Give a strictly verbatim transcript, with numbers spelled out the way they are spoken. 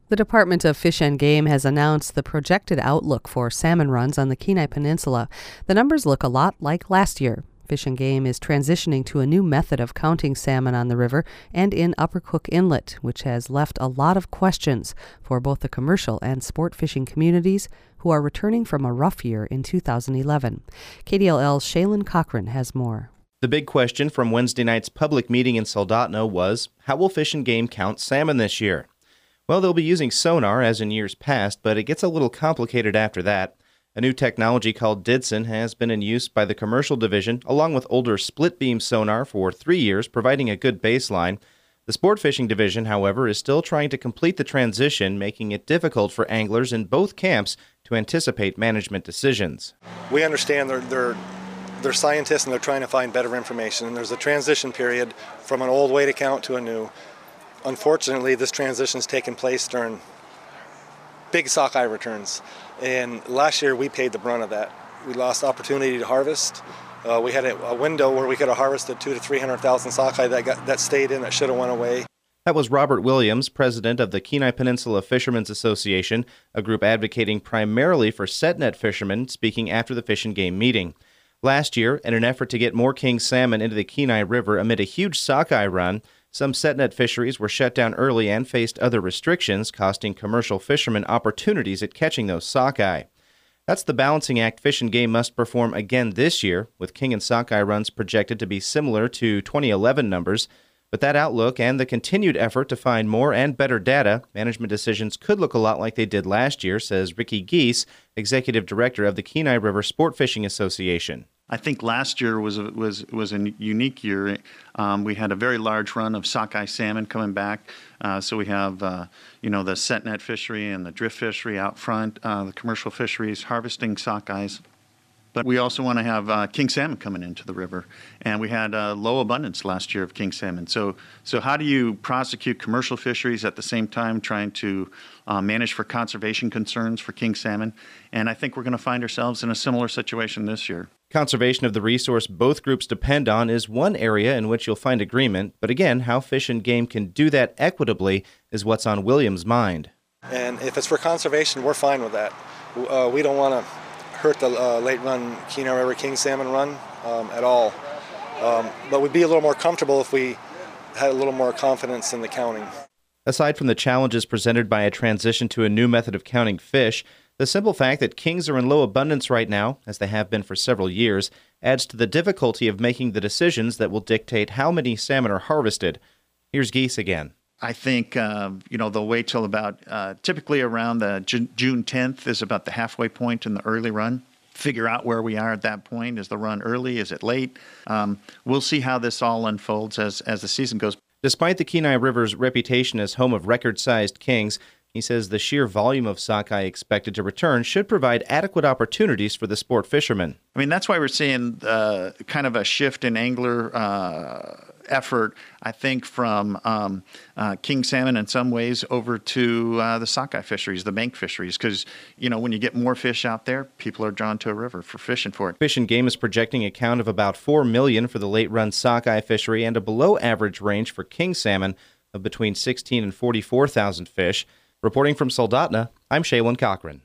The Department of Fish and Game has announced the projected outlook for salmon runs on the Kenai Peninsula. The numbers look a lot like last year. Fish and Game is transitioning to a new method of counting salmon on the river and in Upper Cook Inlet, which has left a lot of questions for both the commercial and sport fishing communities who are returning from a rough year in two thousand eleven. K D L L's Shaylin Cochran has more. The big question from Wednesday night's public meeting in Soldotna was, how will Fish and Game count salmon this year? Well, they'll be using sonar as in years past, but it gets a little complicated after that. A new technology called Didson has been in use by the commercial division, along with older split-beam sonar for three years, providing a good baseline. The sport fishing division, however, is still trying to complete the transition, making it difficult for anglers in both camps to anticipate management decisions. We understand they're, they're, they're scientists and they're trying to find better information, and there's a transition period from an old way to count to a new. Unfortunately, this transition has taken place during big sockeye returns, and last year we paid the brunt of that. We lost opportunity to harvest. Uh, we had a, a window where we could have harvested two to three hundred thousand sockeye that got that stayed in that should have went away. That was Robert Williams, president of the Kenai Peninsula Fishermen's Association, a group advocating primarily for set-net fishermen, speaking after the Fish and Game meeting. Last year, in an effort to get more king salmon into the Kenai River amid a huge sockeye run, some set-net fisheries were shut down early and faced other restrictions, costing commercial fishermen opportunities at catching those sockeye. That's the balancing act Fish and Game must perform again this year, with king and sockeye runs projected to be similar to twenty eleven numbers. But that outlook and the continued effort to find more and better data, management decisions could look a lot like they did last year, says Ricky Geese, executive director of the Kenai River Sport Fishing Association. I think last year was a, was was a unique year. Um, we had a very large run of sockeye salmon coming back. Uh, so we have, uh, you know, the set net fishery and the drift fishery out front, uh, the commercial fisheries harvesting sockeyes. But we also want to have uh, king salmon coming into the river, and we had uh, low abundance last year of king salmon. So, so how do you prosecute commercial fisheries at the same time trying to uh, manage for conservation concerns for king salmon? And I think we're going to find ourselves in a similar situation this year. Conservation of the resource both groups depend on is one area in which you'll find agreement. But again, how Fish and Game can do that equitably is what's on Williams' mind. And if it's for conservation, we're fine with that. Uh, we don't want to hurt the uh, late-run Kenai River king salmon run um, at all. Um, but we'd be a little more comfortable if we had a little more confidence in the counting. Aside from the challenges presented by a transition to a new method of counting fish, the simple fact that kings are in low abundance right now, as they have been for several years, adds to the difficulty of making the decisions that will dictate how many salmon are harvested. Here's Geese again. I think, uh, you know, they'll wait till about, uh, typically around the Ju- June tenth is about the halfway point in the early run. Figure out where we are at that point. Is the run early? Is it late? Um, we'll see how this all unfolds as, as the season goes. Despite the Kenai River's reputation as home of record-sized kings, he says the sheer volume of sockeye expected to return should provide adequate opportunities for the sport fishermen. I mean, that's why we're seeing uh, kind of a shift in angler uh, effort, I think, from um, uh, king salmon in some ways over to uh, the sockeye fisheries, the bank fisheries, because, you know, when you get more fish out there, people are drawn to a river for fishing for it. Fish and Game is projecting a count of about four million for the late-run sockeye fishery and a below-average range for king salmon of between sixteen and forty-four thousand fish. Reporting from Soldotna, I'm Shaylin Cochran.